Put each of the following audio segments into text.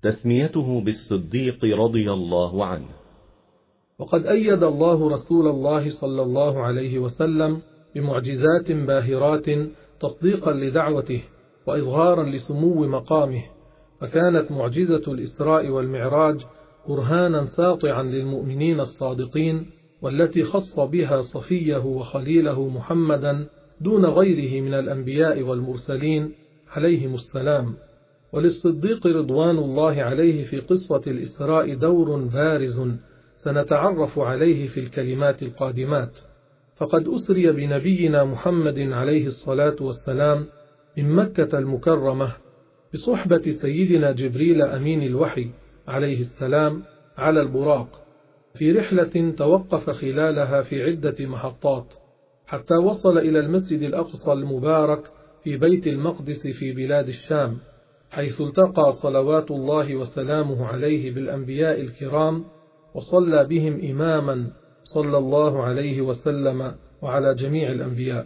تسميته بالصديق رضي الله عنه. وقد أيد الله رسول الله صلى الله عليه وسلم بمعجزات باهرات تصديقا لدعوته وإظهارا لسمو مقامه، فكانت معجزة الإسراء والمعراج برهانا ساطعا للمؤمنين الصادقين، والتي خص بها صفيه وخليله محمدا دون غيره من الأنبياء والمرسلين عليهم السلام. وللصديق رضوان الله عليه في قصة الإسراء دور بارز سنتعرف عليه في الكلمات القادمات. فقد أسري بنبينا محمد عليه الصلاة والسلام من مكة المكرمة بصحبة سيدنا جبريل أمين الوحي عليه السلام على البراق، في رحلة توقف خلالها في عدة محطات، حتى وصل إلى المسجد الأقصى المبارك في بيت المقدس في بلاد الشام، حيث التقى صلوات الله وسلامه عليه بالأنبياء الكرام، وصلى بهم إماما صلى الله عليه وسلم وعلى جميع الأنبياء.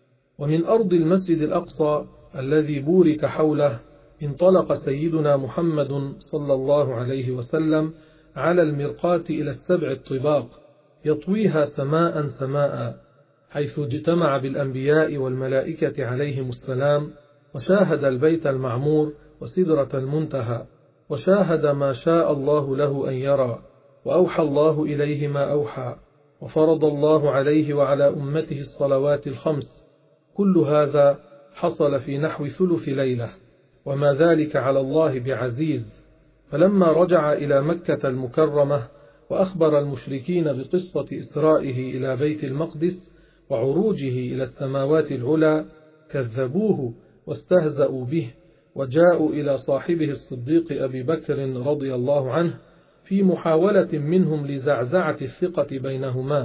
ومن أرض المسجد الأقصى الذي بورك حوله انطلق سيدنا محمد صلى الله عليه وسلم على المرقاة إلى السبع الطباق، يطويها سماء سماء، حيث اجتمع بالأنبياء والملائكة عليهم السلام، وشاهد البيت المعمور وسدرة المنتهى، وشاهد ما شاء الله له أن يرى، وأوحى الله إليه ما أوحى، وفرض الله عليه وعلى أمته الصلوات الخمس. كل هذا حصل في نحو ثلث ليلة، وما ذلك على الله بعزيز. فلما رجع إلى مكة المكرمة وأخبر المشركين بقصة إسرائه إلى بيت المقدس وعروجه إلى السماوات العلى، كذبوه واستهزأوا به، وجاءوا إلى صاحبه الصديق أبي بكر رضي الله عنه في محاولة منهم لزعزعة الثقة بينهما،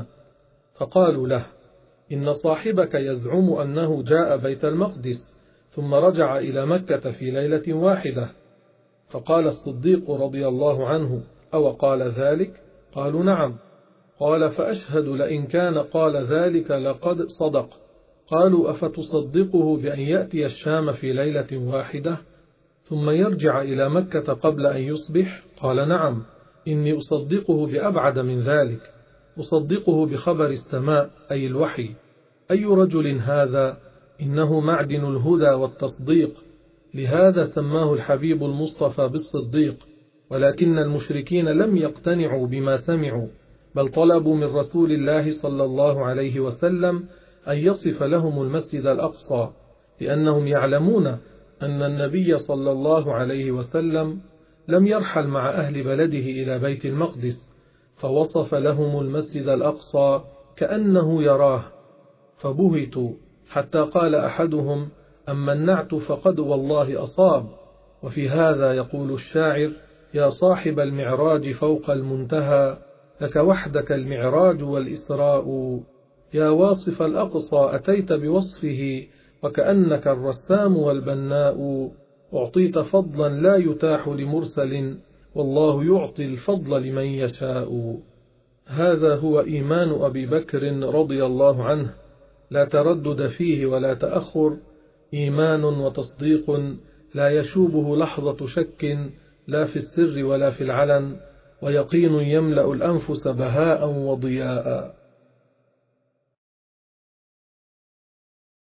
فقالوا له: إن صاحبك يزعم أنه جاء بيت المقدس ثم رجع إلى مكة في ليلة واحدة. فقال الصديق رضي الله عنه: أو قال ذلك؟ قالوا: نعم. قال: فأشهد لئن كان قال ذلك لقد صدق. قالوا: أفتصدقه بأن يأتي الشام في ليلة واحدة ثم يرجع إلى مكة قبل أن يصبح؟ قال: نعم، إني أصدقه بأبعد من ذلك، أصدقه بخبر السماء أي الوحي. أي رجل هذا؟ إنه معدن الهدى والتصديق، لهذا سماه الحبيب المصطفى بالصديق. ولكن المشركين لم يقتنعوا بما سمعوا، بل طلبوا من رسول الله صلى الله عليه وسلم أن يصف لهم المسجد الأقصى، لأنهم يعلمون أن النبي صلى الله عليه وسلم لم يرحل مع أهل بلده إلى بيت المقدس، فوصف لهم المسجد الأقصى كأنه يراه، فبهتوا حتى قال أحدهم: أما النعت فقد والله أصاب. وفي هذا يقول الشاعر: يا صاحب المعراج فوق المنتهى، لك وحدك المعراج والإسراء. يا واصف الأقصى أتيت بوصفه، وكأنك الرسام والبناء. أعطيت فضلا لا يتاح لمرسل، والله يعطي الفضل لمن يشاء. هذا هو إيمان أبي بكر رضي الله عنه، لا تردد فيه ولا تأخر، إيمان وتصديق لا يشوبه لحظة شك، لا في السر ولا في العلن، ويقين يملأ الأنفس بهاء وضياء.